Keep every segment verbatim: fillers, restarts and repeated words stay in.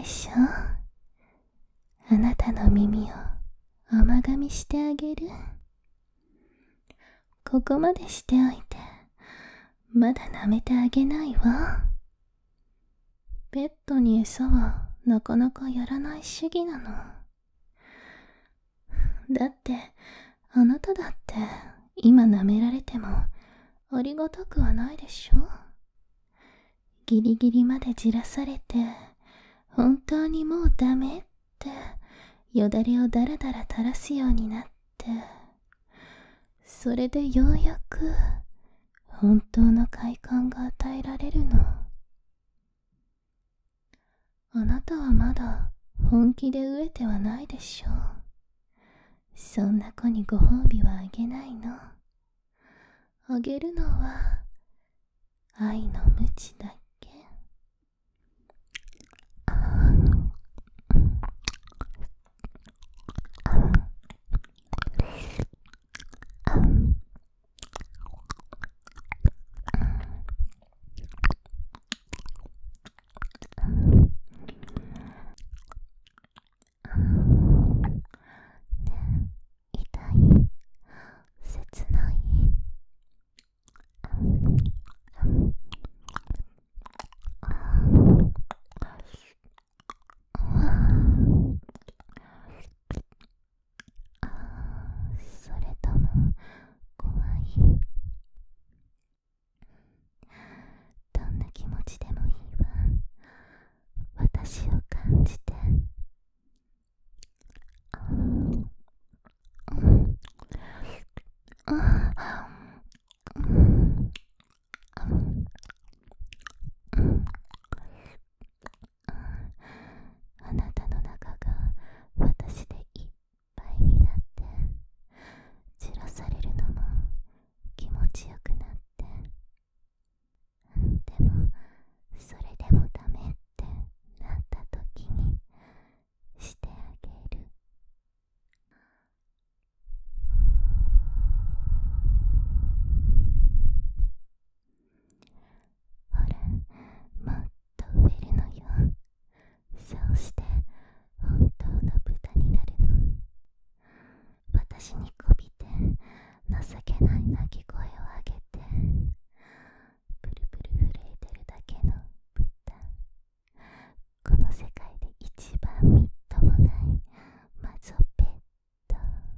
しょ。あなたの耳を甘噛みしてあげる。ここまでしておいてまだ舐めてあげないわ。ペットに餌はなかなかやらない主義なの。だってあなただって今舐められてもありがたくはないでしょ。ギリギリまでじらされて本当にもうダメってよだれをだらだら垂らすようになって、それでようやく本当の快感が与えられるの。あなたはまだ本気で飢えてはないでしょ。そんな子にご褒美はあげないの。あげるのは愛の鞭だけ。痛い、切ない。それとも怖い？どんな気持ちでもいいわ。私を感じて。あなたの中が私でいっぱいになって、散らされるのも気持ちよくなって、でもそれでもダメってなった時にしてあげる。ほら、もっと植えるのよ。そうして本当の豚になるの。私にこびて情けない鳴き声を上げて、ブルブル震えてるだけの豚。この世界で一番みっともないマゾペット。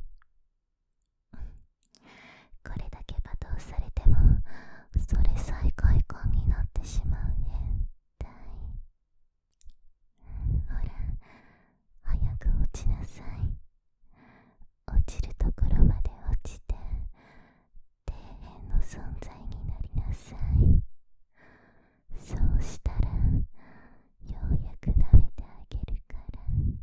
これだけ罵倒されてもそれさえ快感になってしまう変態。ほら、早く落ちなさい。落ちるところまで落ちて底辺の存在になりなさい。そうしたらようやく舐めてあげるから。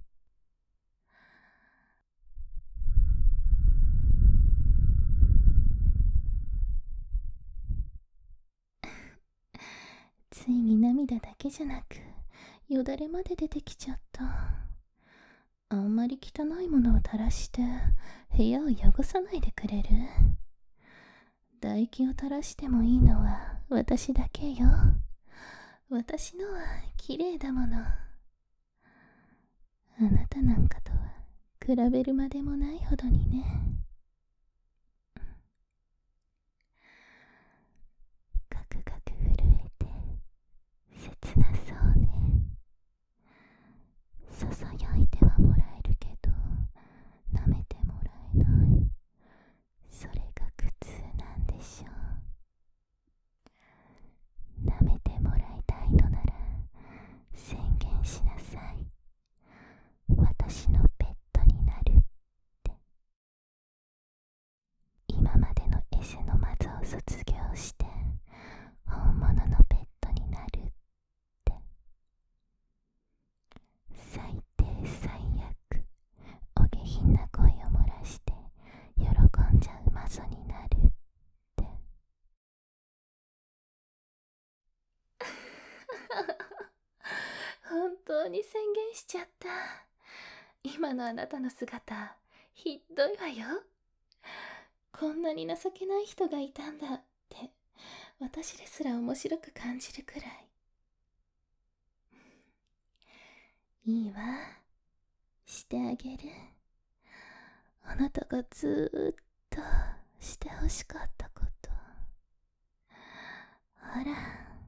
ついに涙だけじゃなくよだれまで出てきちゃった。あんまり汚いものを垂らして部屋を汚さないでくれる？唾液を垂らしてもいいのは私だけよ。私のは綺麗だもの。あなたなんかとは比べるまでもないほどにね。ガクガク震えて切なそうね。ささやいてはもらえるけど舐めてもらえない。それが苦痛なんでしょう。舐めてもらいたいのなら宣言しなさい。私のペットになるって。今までのエセのマゾを卒業して本物のペットになるって。最低最悪お下品な声を漏らして喜んじゃうマゾになるって。本当に宣言しちゃった。今のあなたの姿ひどいわよ。こんなに情けない人がいたんだって私ですら面白く感じるくらい。 いいわ。してあげる。あなたがずーっとしてほしかったこと。ほら。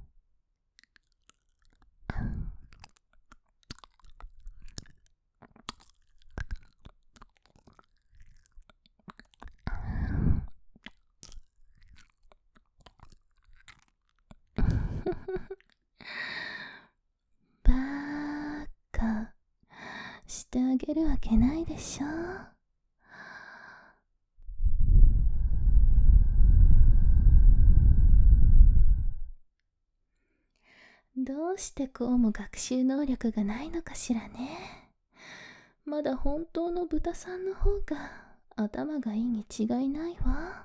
バーカ。してあげるわけないでしょ。どうしてこうも学習能力がないのかしらね。まだ本当の豚さんの方が頭がいいに違いないわ。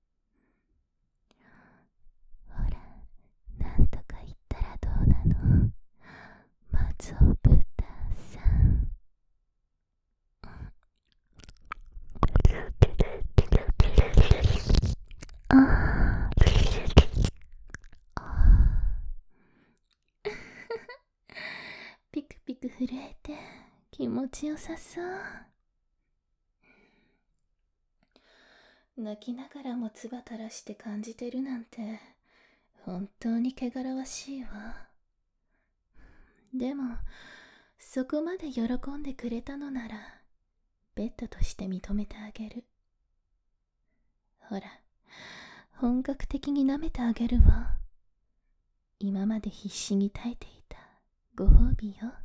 ほら、なんとか言ったらどうなの？松尾豚さん。ああ。ピクピク震えて気持ちよさそう。泣きながらも唾垂らして感じてるなんて本当に汚らわしいわ。でもそこまで喜んでくれたのならベッドとして認めてあげる。ほら、本格的に舐めてあげるわ。今まで必死に耐えていたご褒美よ。